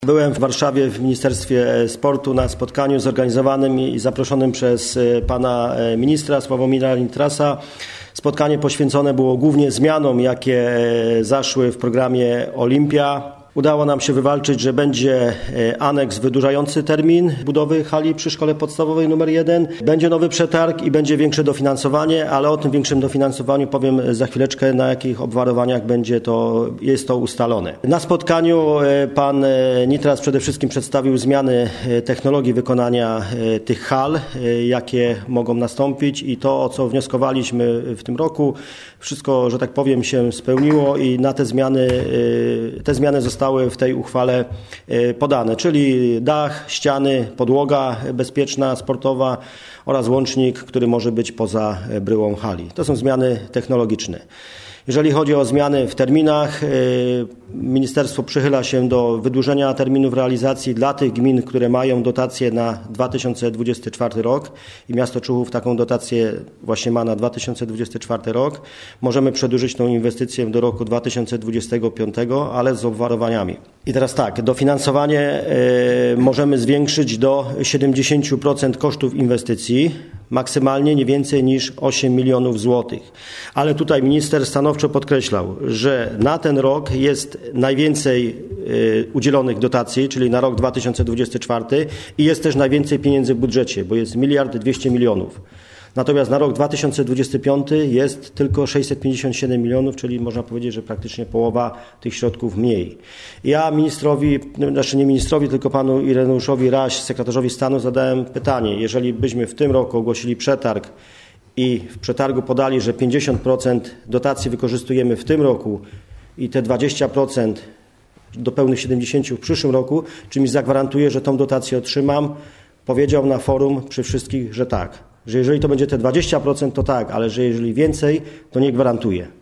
Byłem w Warszawie w Ministerstwie Sportu na spotkaniu zorganizowanym i zaproszonym przez pana ministra Sławomira Nitrasa. Spotkanie poświęcone było głównie zmianom, jakie zaszły w programie Olimpia. Udało nam się wywalczyć, że będzie aneks wydłużający termin budowy hali przy szkole podstawowej nr 1. Będzie nowy przetarg i będzie większe dofinansowanie, ale o tym większym dofinansowaniu powiem za chwileczkę, na jakich obwarowaniach jest to ustalone. Na spotkaniu pan Nitras przede wszystkim przedstawił zmiany technologii wykonania tych hal, jakie mogą nastąpić i to, o co wnioskowaliśmy w tym roku. Wszystko, że tak powiem, się spełniło i na te zmiany zostały w tej uchwale podane, czyli dach, ściany, podłoga bezpieczna, sportowa oraz łącznik, który może być poza bryłą hali. To są zmiany technologiczne. Jeżeli chodzi o zmiany w terminach, ministerstwo przychyla się do wydłużenia terminów realizacji dla tych gmin, które mają dotację na 2024 rok i miasto Człuchów taką dotację właśnie ma na 2024 rok. Możemy przedłużyć tą inwestycję do roku 2025, ale z obwarowaniami. I teraz tak, dofinansowanie możemy zwiększyć do 70% kosztów inwestycji, maksymalnie nie więcej niż 8 milionów złotych. Ale tutaj minister stanowczo podkreślał, że na ten rok jest najwięcej udzielonych dotacji, czyli na rok 2024 i jest też najwięcej pieniędzy w budżecie, bo jest 1 200 000 000. Natomiast na rok 2025 jest tylko 657 milionów, czyli można powiedzieć, że praktycznie połowa tych środków mniej. Ja nie ministrowi, tylko panu Ireneuszowi Raś, sekretarzowi stanu, zadałem pytanie, jeżeli byśmy w tym roku ogłosili przetarg i w przetargu podali, że 50% dotacji wykorzystujemy w tym roku i te 20% do pełnych 70% w przyszłym roku, czy mi zagwarantuje, że tą dotację otrzymam? Powiedział na forum przy wszystkich, że tak. Że jeżeli to będzie te 20%, to tak, ale że jeżeli więcej, to nie gwarantuje.